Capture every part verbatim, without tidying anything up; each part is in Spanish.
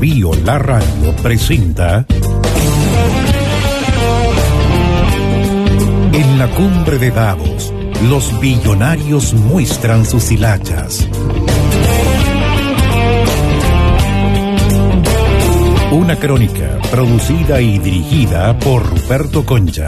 BioBio, la radio, presenta en la cumbre de Davos, los billonarios muestran sus hilachas. Una crónica producida y dirigida por Ruperto Concha.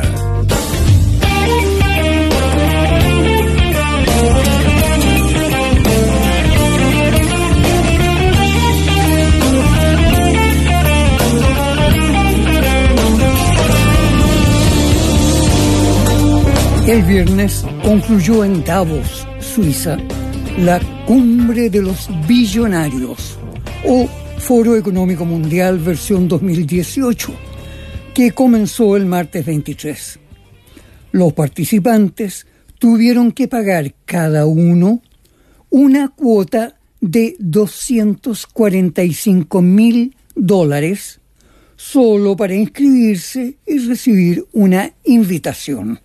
El viernes concluyó en Davos, Suiza, la Cumbre de los Billonarios, o Foro Económico Mundial versión dos mil dieciocho, que comenzó el martes veintitrés. Los participantes tuvieron que pagar cada uno una cuota de doscientos cuarenta y cinco mil dólares solo para inscribirse y recibir una invitación.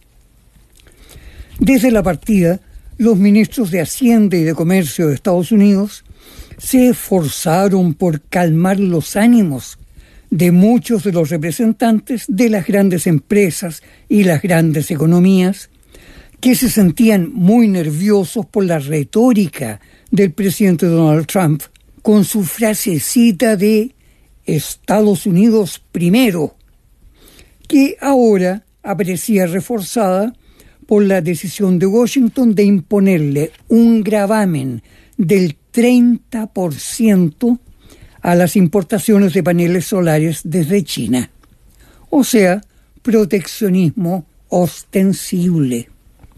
Desde la partida, los ministros de Hacienda y de Comercio de Estados Unidos se esforzaron por calmar los ánimos de muchos de los representantes de las grandes empresas y las grandes economías, que se sentían muy nerviosos por la retórica del presidente Donald Trump con su frasecita de Estados Unidos primero, que ahora aparecía reforzada por la decisión de Washington de imponerle un gravamen del treinta por ciento a las importaciones de paneles solares desde China. O sea, proteccionismo ostensible.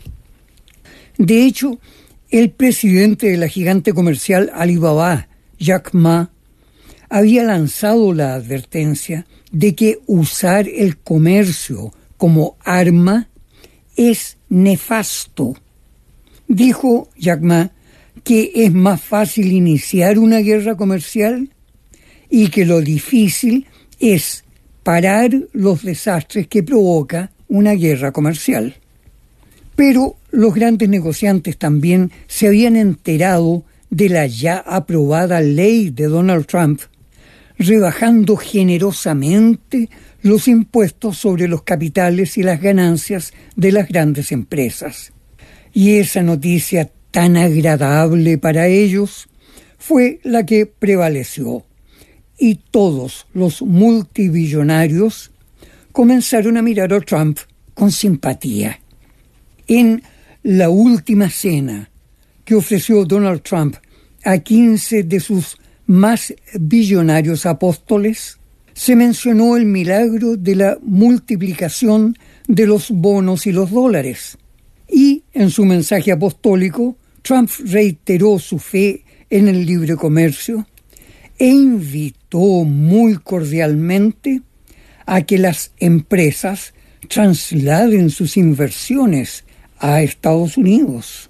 De hecho, el presidente de la gigante comercial Alibaba, Jack Ma, había lanzado la advertencia de que usar el comercio como arma es nefasto. Dijo Jack Ma que es más fácil iniciar una guerra comercial y que lo difícil es parar los desastres que provoca una guerra comercial. Pero los grandes negociantes también se habían enterado de la ya aprobada ley de Donald Trump, rebajando generosamente los impuestos sobre los capitales y las ganancias de las grandes empresas. Y esa noticia tan agradable para ellos fue la que prevaleció. Y todos los multibillonarios comenzaron a mirar a Trump con simpatía. En la última cena que ofreció Donald Trump a quince de sus más billonarios apóstoles, se mencionó el milagro de la multiplicación de los bonos y los dólares. Y en su mensaje apostólico, Trump reiteró su fe en el libre comercio e invitó muy cordialmente a que las empresas trasladen sus inversiones a Estados Unidos.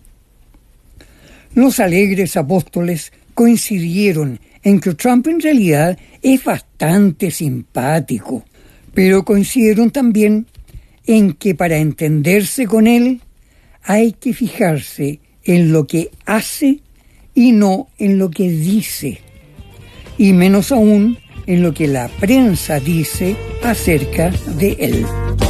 Los alegres apóstoles coincidieron en que Trump en realidad es bastante simpático, pero coincidieron también en que para entenderse con él hay que fijarse en lo que hace y no en lo que dice, y menos aún en lo que la prensa dice acerca de él.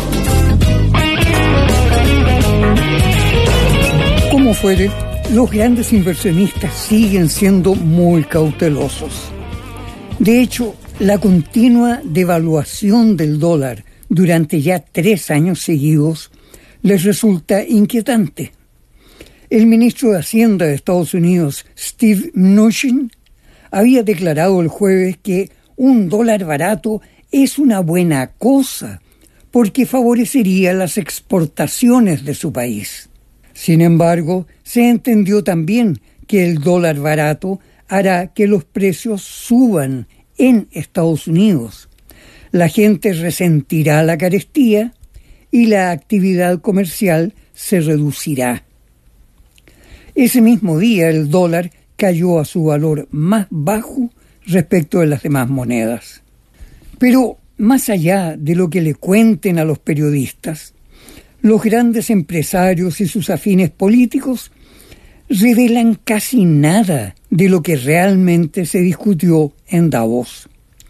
Como fuere, los grandes inversionistas siguen siendo muy cautelosos. De hecho, la continua devaluación del dólar durante ya tres años seguidos les resulta inquietante. El ministro de Hacienda de Estados Unidos, Steve Mnuchin, había declarado el jueves que un dólar barato es una buena cosa porque favorecería las exportaciones de su país. Sin embargo, se entendió también que el dólar barato hará que los precios suban en Estados Unidos. La gente resentirá la carestía y la actividad comercial se reducirá. Ese mismo día el dólar cayó a su valor más bajo respecto de las demás monedas. Pero más allá de lo que le cuenten a los periodistas, los grandes empresarios y sus afines políticos revelan casi nada de lo que realmente se discutió en Davos.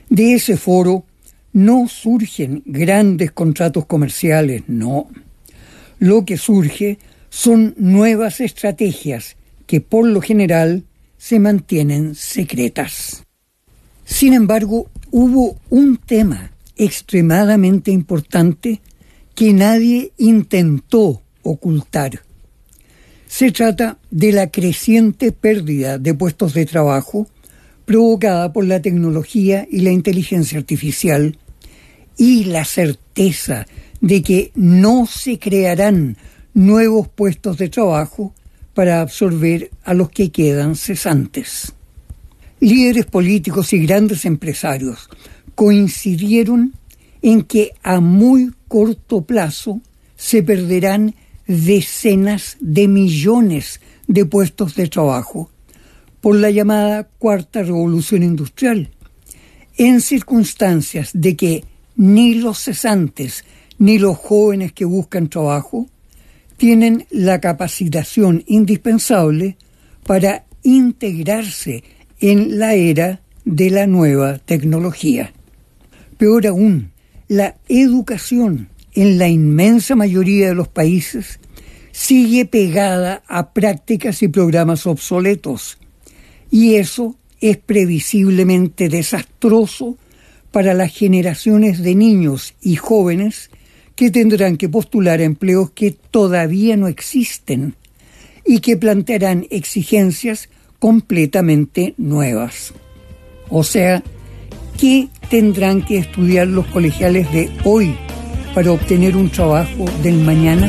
De ese foro no surgen grandes contratos comerciales, no. Lo que surge son nuevas estrategias que por lo general se mantienen secretas. Sin embargo, hubo un tema extremadamente importante que nadie intentó ocultar. Se trata de la creciente pérdida de puestos de trabajo provocada por la tecnología y la inteligencia artificial y la certeza de que no se crearán nuevos puestos de trabajo para absorber a los que quedan cesantes. Líderes políticos y grandes empresarios coincidieron en que a muy corto plazo se perderán decenas de millones de puestos de trabajo por la llamada Cuarta Revolución Industrial, en circunstancias de que ni los cesantes ni los jóvenes que buscan trabajo tienen la capacitación indispensable para integrarse en la era de la nueva tecnología. Peor aún, la educación en la inmensa mayoría de los países sigue pegada a prácticas y programas obsoletos, y eso es previsiblemente desastroso para las generaciones de niños y jóvenes que tendrán que postular a empleos que todavía no existen y que plantearán exigencias completamente nuevas. O sea, ¿qué tendrán que estudiar los colegiales de hoy para obtener un trabajo del mañana?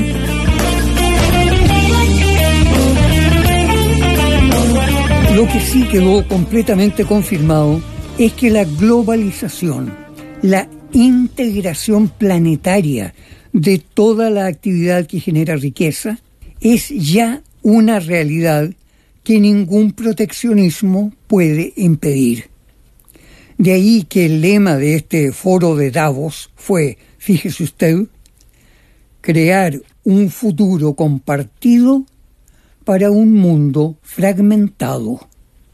Lo que sí quedó completamente confirmado es que la globalización, la integración planetaria de toda la actividad que genera riqueza, es ya una realidad que ningún proteccionismo puede impedir. De ahí que el lema de este foro de Davos fue, fíjese usted, crear un futuro compartido para un mundo fragmentado.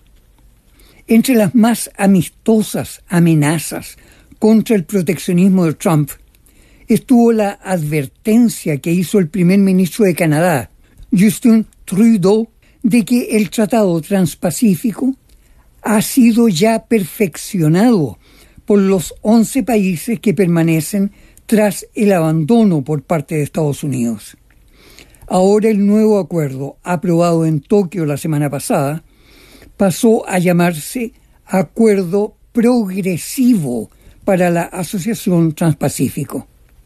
Entre las más amistosas amenazas contra el proteccionismo de Trump estuvo la advertencia que hizo el primer ministro de Canadá, Justin Trudeau, de que el Tratado Transpacífico ha sido ya perfeccionado por los once países que permanecen tras el abandono por parte de Estados Unidos. Ahora el nuevo acuerdo, aprobado en Tokio la semana pasada, pasó a llamarse Acuerdo Progresivo para la Asociación Transpacífico.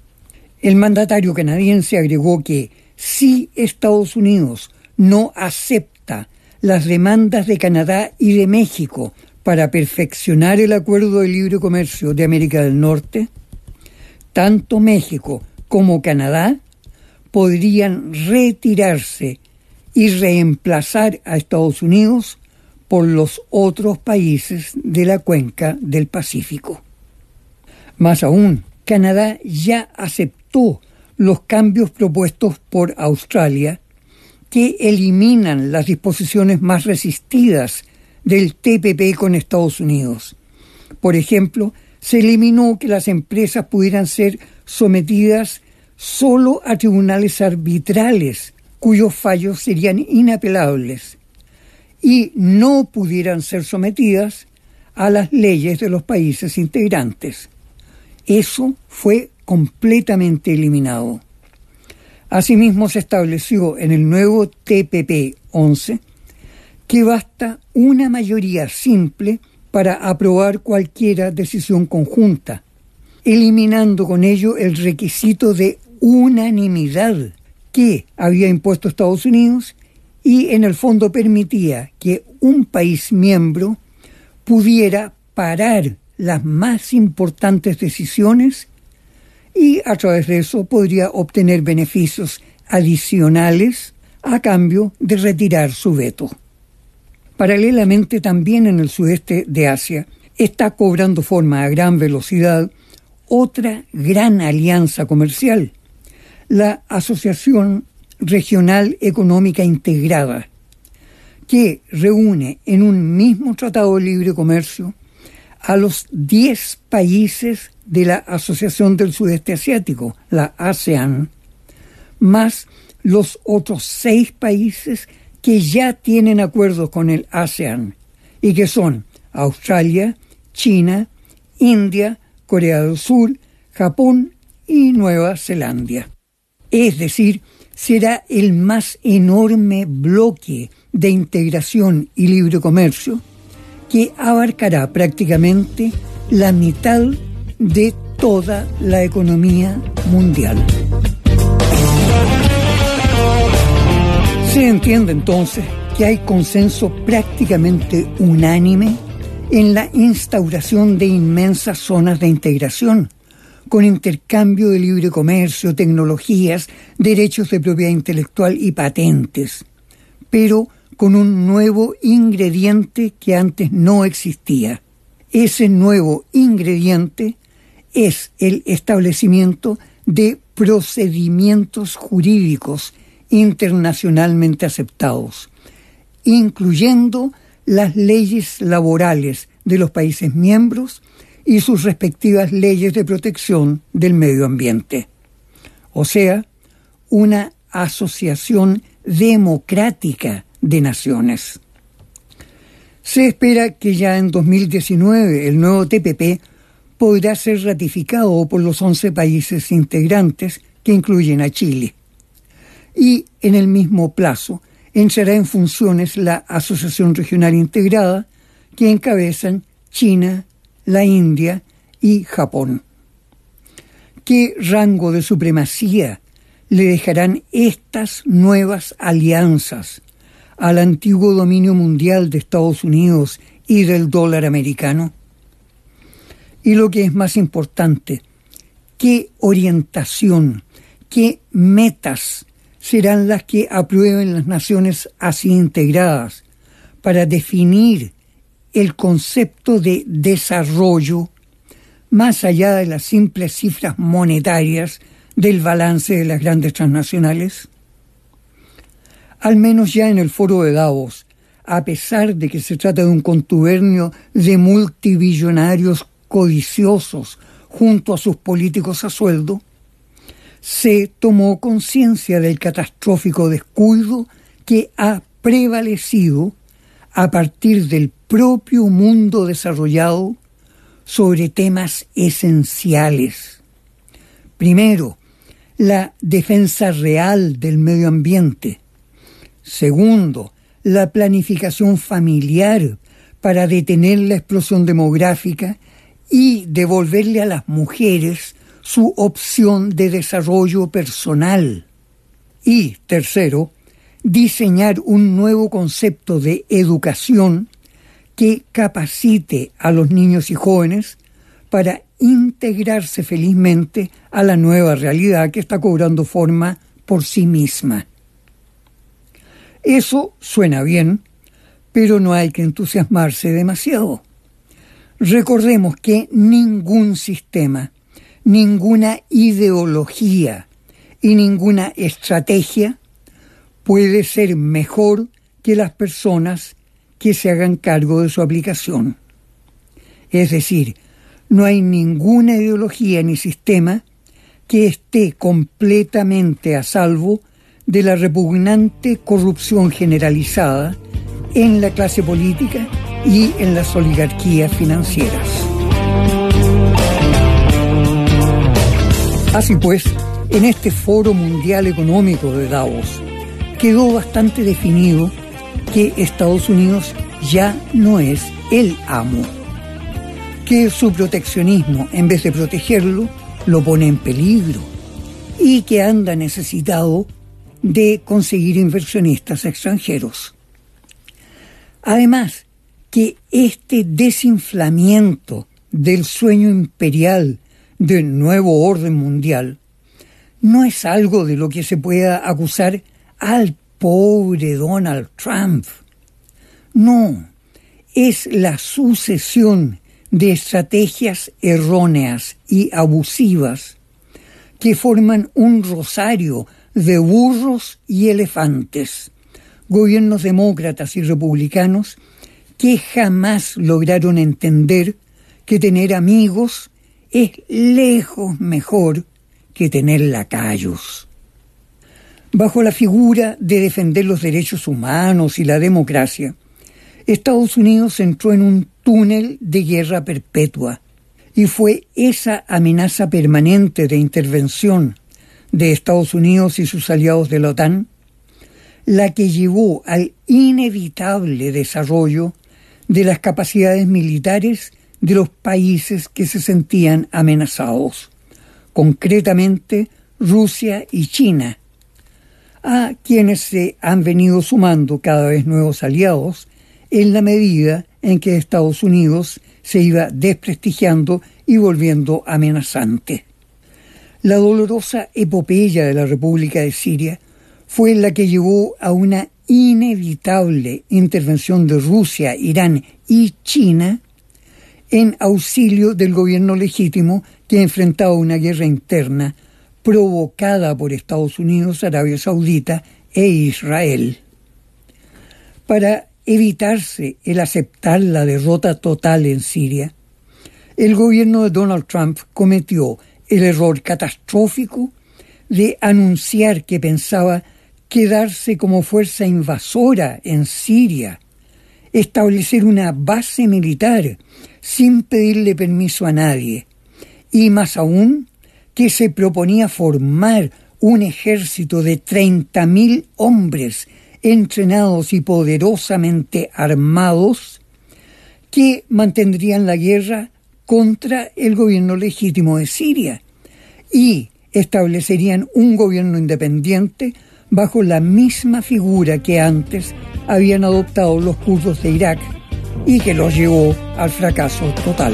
El mandatario canadiense agregó que si Estados Unidos no acepta las demandas de Canadá y de México para perfeccionar el Acuerdo de Libre Comercio de América del Norte, tanto México como Canadá podrían retirarse y reemplazar a Estados Unidos por los otros países de la cuenca del Pacífico. Más aún, Canadá ya aceptó los cambios propuestos por Australia que eliminan las disposiciones más resistidas del T P P con Estados Unidos. Por ejemplo, se eliminó que las empresas pudieran ser sometidas solo a tribunales arbitrales, cuyos fallos serían inapelables, y no pudieran ser sometidas a las leyes de los países integrantes. Eso fue completamente eliminado. Asimismo, se estableció en el nuevo T P P once que basta una mayoría simple para aprobar cualquier decisión conjunta, eliminando con ello el requisito de unanimidad que había impuesto Estados Unidos y en el fondo permitía que un país miembro pudiera parar las más importantes decisiones y a través de eso podría obtener beneficios adicionales a cambio de retirar su veto. Paralelamente, también en el sudeste de Asia está cobrando forma a gran velocidad otra gran alianza comercial, la Asociación Regional Económica Integrada, que reúne en un mismo tratado de libre comercio a los diez países de la Asociación del Sudeste Asiático, la ASEAN, más los otros seis países que ya tienen acuerdos con el ASEAN y que son Australia, China, India, Corea del Sur, Japón y Nueva Zelanda. Es decir, será el más enorme bloque de integración y libre comercio que abarcará prácticamente la mitad de toda la economía mundial. Se entiende entonces que hay consenso prácticamente unánime en la instauración de inmensas zonas de integración, con intercambio de libre comercio, tecnologías, derechos de propiedad intelectual y patentes, pero con un nuevo ingrediente que antes no existía. Ese nuevo ingrediente es el establecimiento de procedimientos jurídicos internacionalmente aceptados, incluyendo las leyes laborales de los países miembros y sus respectivas leyes de protección del medio ambiente. O sea, una asociación democrática de naciones. Se espera que ya en dos mil diecinueve el nuevo T P P podrá ser ratificado por los once países integrantes que incluyen a Chile. Y en el mismo plazo entrará en funciones la Asociación Regional Integrada que encabezan China, la India y Japón. ¿Qué rango de supremacía le dejarán estas nuevas alianzas al antiguo dominio mundial de Estados Unidos y del dólar americano? Y lo que es más importante, ¿qué orientación, qué metas serán las que aprueben las naciones así integradas para definir el concepto de desarrollo más allá de las simples cifras monetarias del balance de las grandes transnacionales? Al menos ya en el foro de Davos, a pesar de que se trata de un contubernio de multibillonarios codiciosos junto a sus políticos a sueldo, se tomó conciencia del catastrófico descuido que ha prevalecido a partir del propio mundo desarrollado sobre temas esenciales. Primero, la defensa real del medio ambiente. Segundo, la planificación familiar para detener la explosión demográfica y devolverle a las mujeres su opción de desarrollo personal. Y tercero, diseñar un nuevo concepto de educación que capacite a los niños y jóvenes para integrarse felizmente a la nueva realidad que está cobrando forma por sí misma. Eso suena bien, pero no hay que entusiasmarse demasiado. Recordemos que ningún sistema, ninguna ideología y ninguna estrategia puede ser mejor que las personas que se hagan cargo de su aplicación. Es decir, no hay ninguna ideología ni sistema que esté completamente a salvo de la repugnante corrupción generalizada en la clase política y en las oligarquías financieras. Así pues, en este Foro Mundial Económico de Davos, quedó bastante definido que Estados Unidos ya no es el amo, que su proteccionismo, en vez de protegerlo, lo pone en peligro y que anda necesitado de conseguir inversionistas extranjeros. Además, que este desinflamiento del sueño imperial del nuevo orden mundial no es algo de lo que se pueda acusar al pobre Donald Trump. No, es la sucesión de estrategias erróneas y abusivas que forman un rosario de burros y elefantes, gobiernos demócratas y republicanos que jamás lograron entender que tener amigos es lejos mejor que tener lacayos. Bajo la figura de defender los derechos humanos y la democracia, Estados Unidos entró en un túnel de guerra perpetua, y fue esa amenaza permanente de intervención de Estados Unidos y sus aliados de la OTAN la que llevó al inevitable desarrollo de las capacidades militares de los países que se sentían amenazados, concretamente Rusia y China, a quienes se han venido sumando cada vez nuevos aliados en la medida en que Estados Unidos se iba desprestigiando y volviendo amenazante. La dolorosa epopeya de la República de Siria fue la que llevó a una inevitable intervención de Rusia, Irán y China en auxilio del gobierno legítimo que enfrentaba una guerra interna provocada por Estados Unidos, Arabia Saudita e Israel. Para evitarse el aceptar la derrota total en Siria, el gobierno de Donald Trump cometió el error catastrófico de anunciar que pensaba quedarse como fuerza invasora en Siria, establecer una base militar sin pedirle permiso a nadie, y más aún que se proponía formar un ejército de treinta mil hombres entrenados y poderosamente armados que mantendrían la guerra contra el gobierno legítimo de Siria y establecerían un gobierno independiente bajo la misma figura que antes habían adoptado los kurdos de Irak y que los llevó al fracaso total.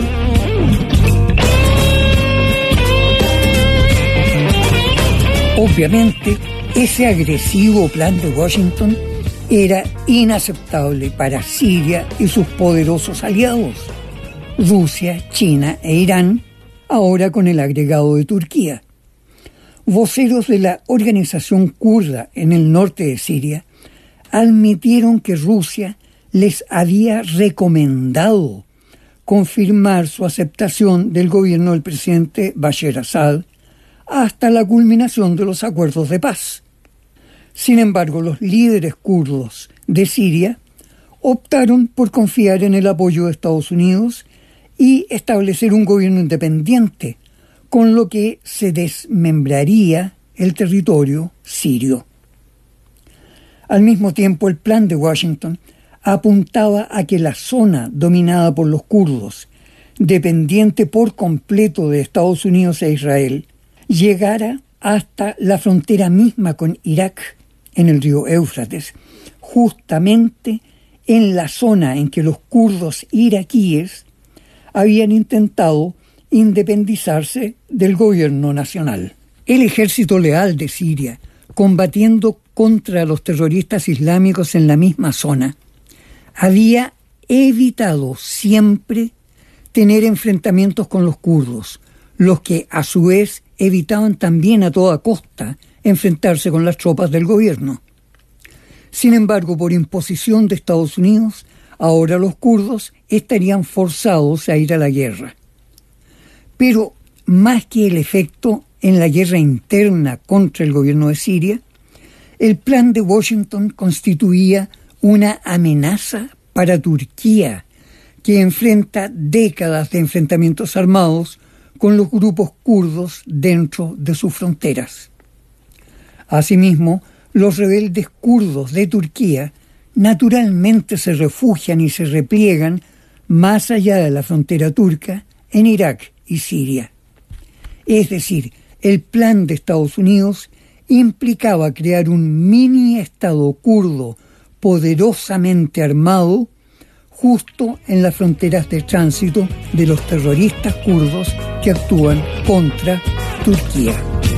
Obviamente, ese agresivo plan de Washington era inaceptable para Siria y sus poderosos aliados, Rusia, China e Irán, ahora con el agregado de Turquía. Voceros de la organización kurda en el norte de Siria admitieron que Rusia les había recomendado confirmar su aceptación del gobierno del presidente Bashar Assad hasta la culminación de los acuerdos de paz. Sin embargo, los líderes kurdos de Siria optaron por confiar en el apoyo de Estados Unidos y establecer un gobierno independiente, con lo que se desmembraría el territorio sirio. Al mismo tiempo, el plan de Washington apuntaba a que la zona dominada por los kurdos, dependiente por completo de Estados Unidos e Israel, llegara hasta la frontera misma con Irak, en el río Éufrates, justamente en la zona en que los kurdos iraquíes habían intentado independizarse del gobierno nacional. El ejército leal de Siria, combatiendo contra los terroristas islámicos en la misma zona, había evitado siempre tener enfrentamientos con los kurdos, los que a su vez evitaban también a toda costa enfrentarse con las tropas del gobierno. Sin embargo, por imposición de Estados Unidos, ahora los kurdos estarían forzados a ir a la guerra. Pero más que el efecto en la guerra interna contra el gobierno de Siria, el plan de Washington constituía una amenaza para Turquía, que enfrenta décadas de enfrentamientos armados con los grupos kurdos dentro de sus fronteras. Asimismo, los rebeldes kurdos de Turquía naturalmente se refugian y se repliegan más allá de la frontera turca en Irak y Siria. Es decir, el plan de Estados Unidos implicaba crear un mini estado kurdo poderosamente armado justo en las fronteras de tránsito de los terroristas kurdos que actúan contra Turquía.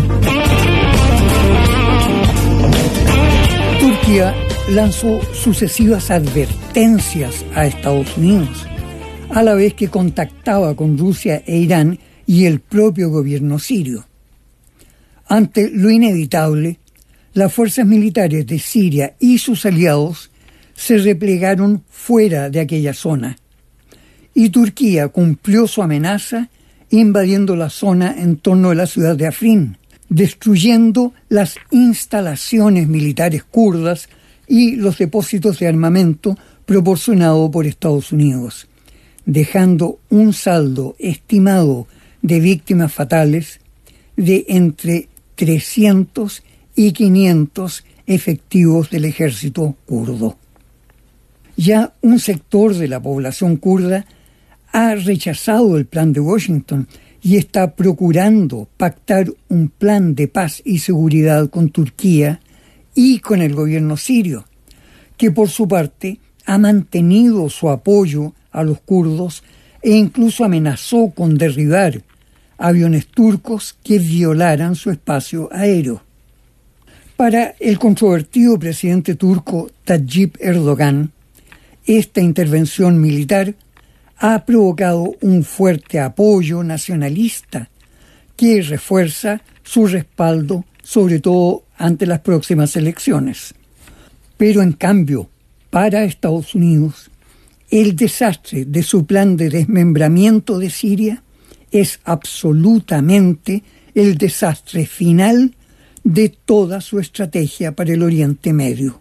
Turquía lanzó sucesivas advertencias a Estados Unidos, a la vez que contactaba con Rusia e Irán y el propio gobierno sirio. Ante lo inevitable, las fuerzas militares de Siria y sus aliados se replegaron fuera de aquella zona, y Turquía cumplió su amenaza invadiendo la zona en torno a la ciudad de Afrin, destruyendo las instalaciones militares kurdas y los depósitos de armamento proporcionado por Estados Unidos, dejando un saldo estimado de víctimas fatales de entre trescientos y quinientos efectivos del ejército kurdo. Ya un sector de la población kurda ha rechazado el plan de Washington y está procurando pactar un plan de paz y seguridad con Turquía y con el gobierno sirio, que por su parte ha mantenido su apoyo a los kurdos e incluso amenazó con derribar aviones turcos que violaran su espacio aéreo. Para el controvertido presidente turco Tayyip Erdogan, esta intervención militar ha provocado un fuerte apoyo nacionalista que refuerza su respaldo, sobre todo ante las próximas elecciones. Pero en cambio, para Estados Unidos, el desastre de su plan de desmembramiento de Siria es absolutamente el desastre final de toda su estrategia para el Oriente Medio.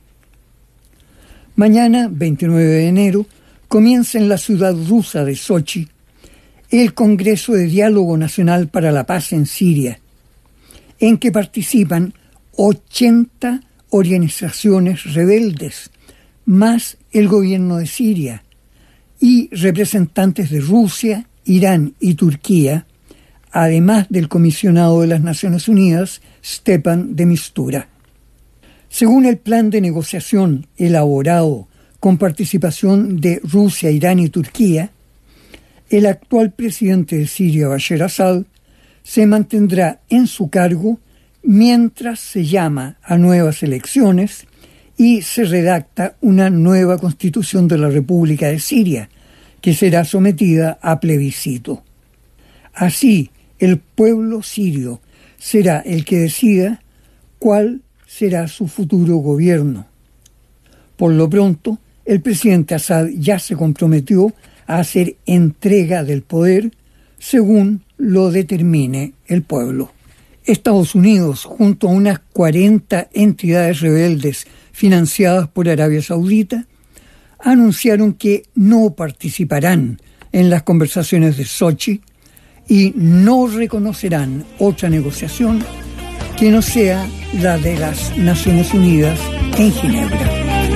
Mañana, veintinueve de enero, comienza en la ciudad rusa de Sochi el Congreso de Diálogo Nacional para la Paz en Siria, en que participan ochenta organizaciones rebeldes, más el gobierno de Siria, y representantes de Rusia, Irán y Turquía, además del comisionado de las Naciones Unidas, Stepan de Mistura. Según el plan de negociación elaborado con participación de Rusia, Irán y Turquía, el actual presidente de Siria, Bashar Assad, se mantendrá en su cargo mientras se llama a nuevas elecciones y se redacta una nueva constitución de la República de Siria, que será sometida a plebiscito. Así, el pueblo sirio será el que decida cuál será su futuro gobierno. Por lo pronto, el presidente Assad ya se comprometió a hacer entrega del poder según lo determine el pueblo. Estados Unidos, junto a unas cuarenta entidades rebeldes financiadas por Arabia Saudita, anunciaron que no participarán en las conversaciones de Sochi y no reconocerán otra negociación que no sea la de las Naciones Unidas en Ginebra.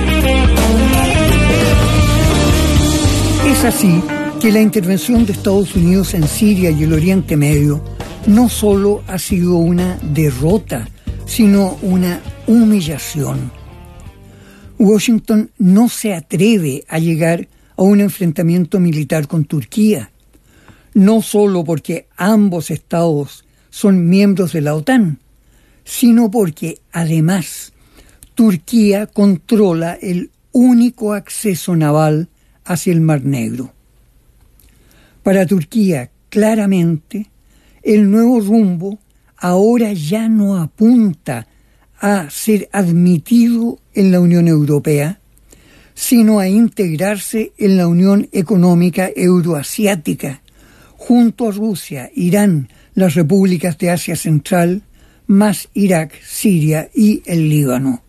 Es así que la intervención de Estados Unidos en Siria y el Oriente Medio no solo ha sido una derrota, sino una humillación. Washington no se atreve a llegar a un enfrentamiento militar con Turquía, no solo porque ambos estados son miembros de la OTAN, sino porque, además, Turquía controla el único acceso naval hacia el Mar Negro. Para Turquía, claramente, el nuevo rumbo ahora ya no apunta a ser admitido en la Unión Europea, sino a integrarse en la Unión Económica Euroasiática, junto a Rusia, Irán, las repúblicas de Asia Central, más Irak, Siria y el Líbano.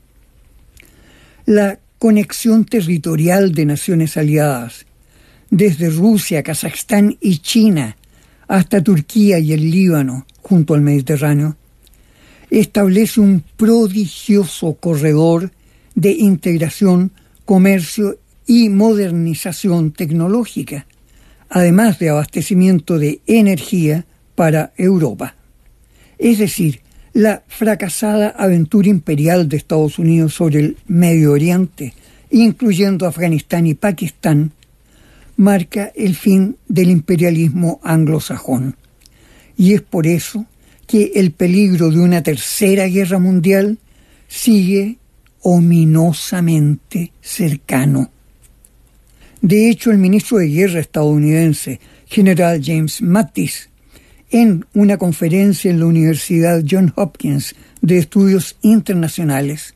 La conexión territorial de naciones aliadas, desde Rusia, Kazajstán y China hasta Turquía y el Líbano, junto al Mediterráneo, establece un prodigioso corredor de integración, comercio y modernización tecnológica, además de abastecimiento de energía para Europa. Es decir, la fracasada aventura imperial de Estados Unidos sobre el Medio Oriente, incluyendo Afganistán y Pakistán, marca el fin del imperialismo anglosajón. Y es por eso que el peligro de una tercera guerra mundial sigue ominosamente cercano. De hecho, el ministro de Guerra estadounidense, general James Mattis, en una conferencia en la Universidad Johns Hopkins de Estudios Internacionales,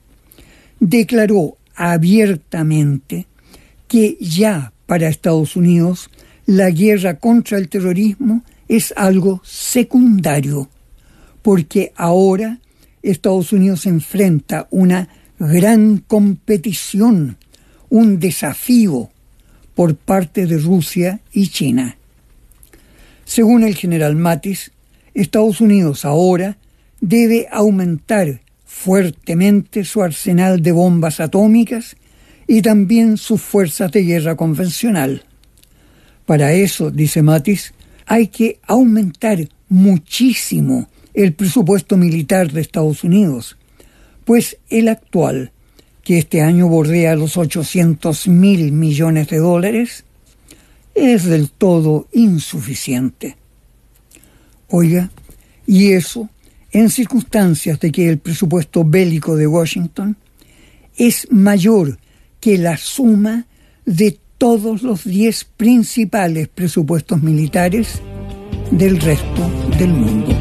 declaró abiertamente que ya para Estados Unidos la guerra contra el terrorismo es algo secundario, porque ahora Estados Unidos enfrenta una gran competición, un desafío por parte de Rusia y China. Según el general Mattis, Estados Unidos ahora debe aumentar fuertemente su arsenal de bombas atómicas y también sus fuerzas de guerra convencional. Para eso, dice Mattis, hay que aumentar muchísimo el presupuesto militar de Estados Unidos, pues el actual, que este año bordea los ochocientos mil millones de dólares, es del todo insuficiente. Oiga, y eso en circunstancias de que el presupuesto bélico de Washington es mayor que la suma de todos los diez principales presupuestos militares del resto del mundo.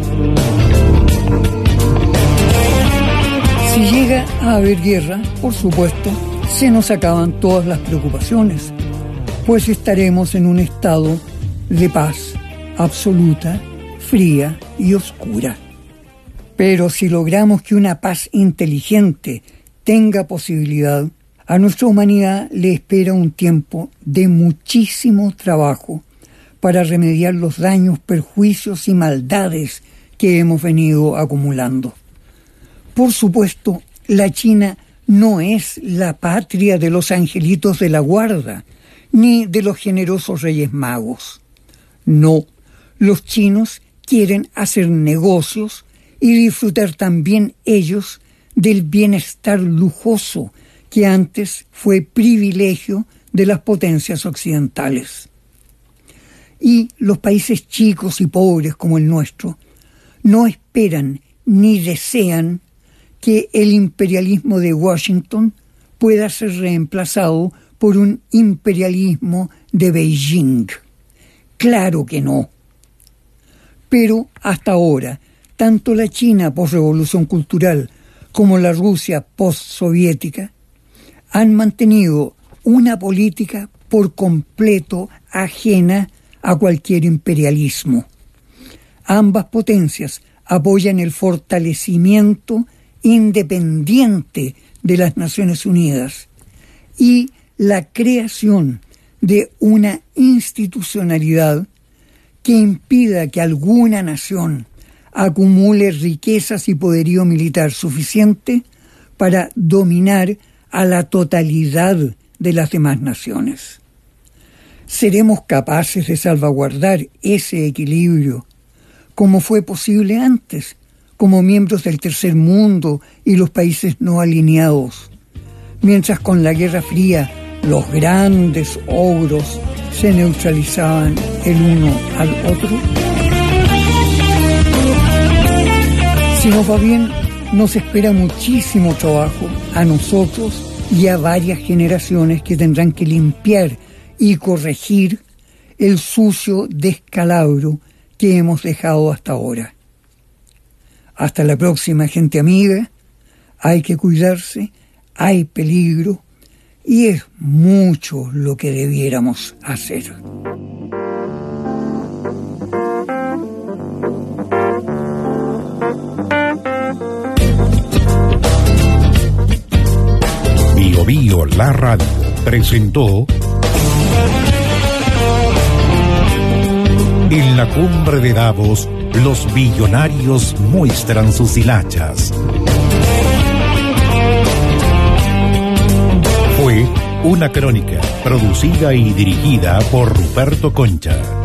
Si llega a haber guerra, por supuesto, se nos acaban todas las preocupaciones, pues estaremos en un estado de paz absoluta, fría y oscura. Pero si logramos que una paz inteligente tenga posibilidad, a nuestra humanidad le espera un tiempo de muchísimo trabajo para remediar los daños, perjuicios y maldades que hemos venido acumulando. Por supuesto, la China no es la patria de los angelitos de la guarda, ni de los generosos reyes magos. No, los chinos quieren hacer negocios y disfrutar también ellos del bienestar lujoso que antes fue privilegio de las potencias occidentales. Y los países chicos y pobres como el nuestro no esperan ni desean que el imperialismo de Washington pueda ser reemplazado por un imperialismo de Beijing. Claro que no. Pero hasta ahora, tanto la China posrevolución cultural como la Rusia postsoviética han mantenido una política por completo ajena a cualquier imperialismo. Ambas potencias apoyan el fortalecimiento independiente de las Naciones Unidas y la creación de una institucionalidad que impida que alguna nación acumule riquezas y poderío militar suficiente para dominar a la totalidad de las demás naciones. ¿Seremos capaces de salvaguardar ese equilibrio como fue posible antes, como miembros del tercer mundo y los países no alineados, mientras con la Guerra Fría los grandes ogros se neutralizaban el uno al otro? Si nos va bien, nos espera muchísimo trabajo a nosotros y a varias generaciones que tendrán que limpiar y corregir el sucio descalabro que hemos dejado hasta ahora. Hasta la próxima, gente amiga. Hay que cuidarse, hay peligro y es mucho lo que debiéramos hacer. Bio Bio, la radio, presentó En la cumbre de Davos, los billonarios muestran sus hilachas. Fue una crónica producida y dirigida por Ruperto Concha.